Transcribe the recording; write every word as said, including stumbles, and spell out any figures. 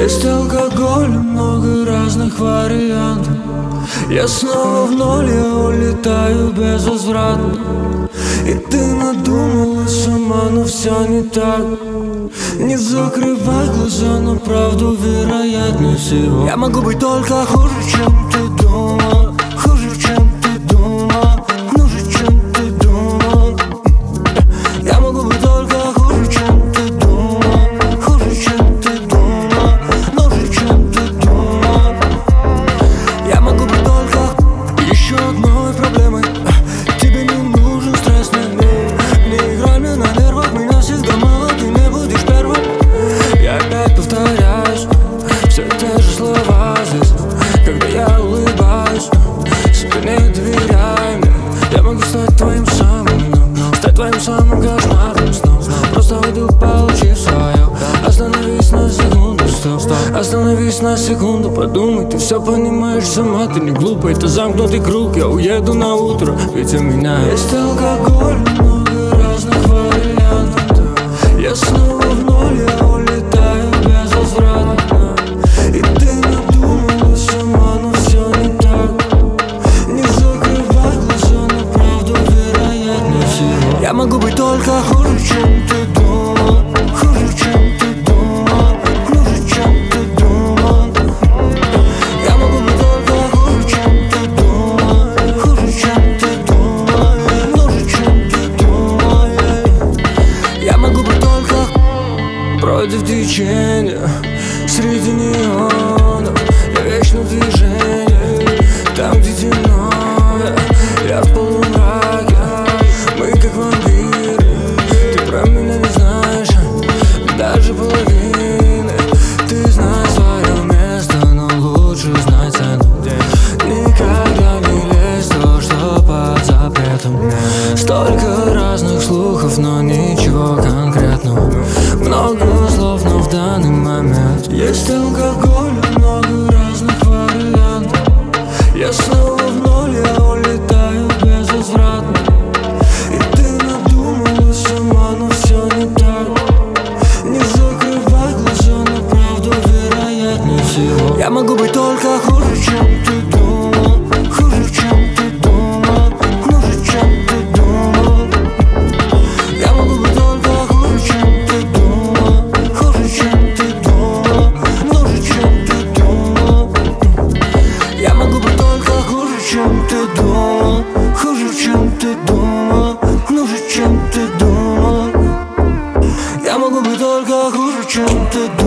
Есть алкоголь, много разных вариантов. Я снова в ноль, я улетаю безвозвратно. И ты надумала сама, но все не так. Не закрывай глаза, но правду вероятнее всего. Я могу быть только хуже, чем ты думала. Хуже, чем ты думала. Хуже, чем ты думала. Я могу быть только хуже, чем ты думала. Хуже, чем ты думала. Хуже, чем ты думала. Я могу быть только еще одной проблемой. Тебе не нужен стресс, нет, нет. Не играй мне на нервах, меня всегда мало, ты не будешь первым. Я опять повторяюсь, все те же слова здесь, когда я улыбаюсь. Себе не доверяй мне. Я могу стать твоим самым, но стать твоим самым кошмарным сном. Просто выйду, получив свое. Остановись на секунду, стоп, стоп. Остановись на секунду, подумай. Ты все понимаешь сама, ты не глупая. Это замкнутый круг, я уеду на утро, ведь у меня есть алкоголь, много разных вариантов. Я снова в ноль, я улетаю безвозвратно. И ты надумала сама, но все не так. Не закрывай глаза, но правду вероятнее всего. Я могу быть только хуже, чем ты думала. Хуже, чем ты думала. Хуже, чем ты думала. Я могу быть только хуже, чем ты думала. Хуже, чем ты думала. Хуже, чем ты думала. Я могу быть только против течения, среди неонов. Я вечно в движении, там, где темно. Я в полумраке, мы как вампиры. Ты про меня не знаешь даже половины. Ты знаешь свое место, но лучше знать цену. Никогда не лезь в то, что под запретом. Столько разных слухов, но ничего конкретного. Много слов, но в данный момент есть алкоголь, много разных вариантов. Я снова в ноль, я улетаю безвозвратно. И ты надумала сама, но все не так. Не закрывай глаза, но правду вероятнее всего. Я могу быть только хуже, чем ты думала. Хуже, чем ты думала. Хуже, чем ты думала. Я могу быть только хуже, чем ты думала. Хуже, чем ты думала. Хуже, чем ты думала. Я могу быть только хуже, чем ты думала. Хуже, чем ты думала. Хуже, чем ты думала. Я могу быть только хуже, чем ты думала.